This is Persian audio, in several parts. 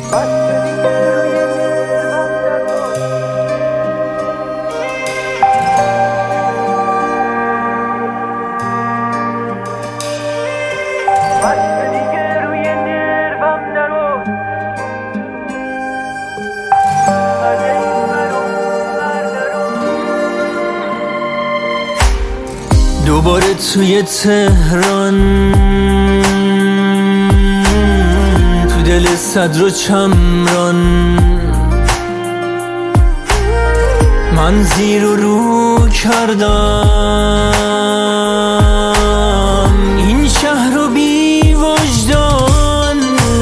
دوباره توی تهران، تو دل صدر و چمران، من زیر و رو کردم این شهر رو بی وجدان.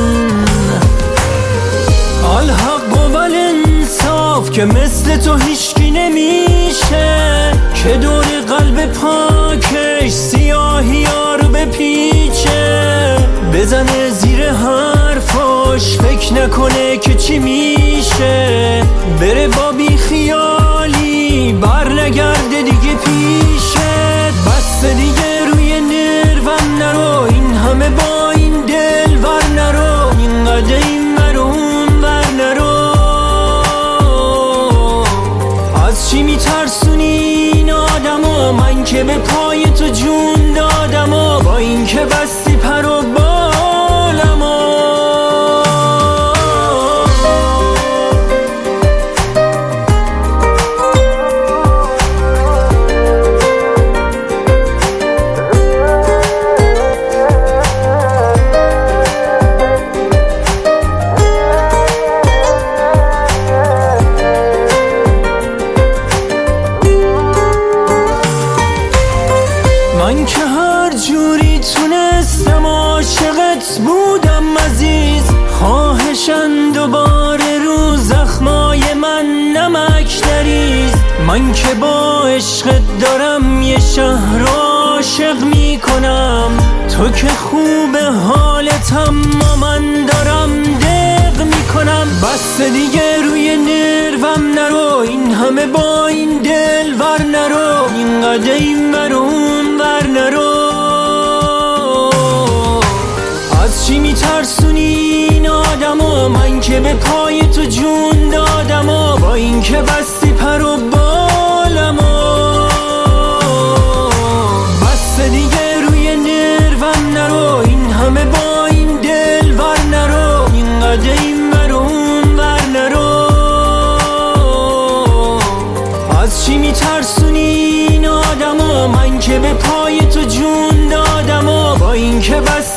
الحق و الانصاف که مثل تو هیچکی نمیشه، که دور قلب پاکش سیاهی ها رو بپیچه، بزنه زیر حرفاش فکر نکنه که چی میشه، بره با بی خیالی بر نگرده دیگه پیشه. بس دیگه روی نروم نرو، این همه با این دل ور نرو، اینقدر این مرون ور نرو. از چی میترسونی این آدمو؟ من که به پای تو جون دادم و با این که بستی پر و بالمو. من که هر جوری تونستم عاشقت بودم عزیز، خواهشن دوباره رو زخمای من نمک نریز. من که با عشقت دارم یه شهر رو عاشق میکنم، تو که خوب حالتم و من دارم دق میکنم. بس دیگه روی نروم نرو، این همه با این دل ور نرو، اینقدر این ورون ور نرو. از چی میترسونی این آدمو؟ من که به پای تو جون دادم و با این که بستی پر و بالمو. بس دیگه روی نروم نرو، این همه با این دل ور نرو، اینقدر این ورون ور نرو. از چی میترسونی این آدمو؟ من که به پای تو جون دادم و با این که بستی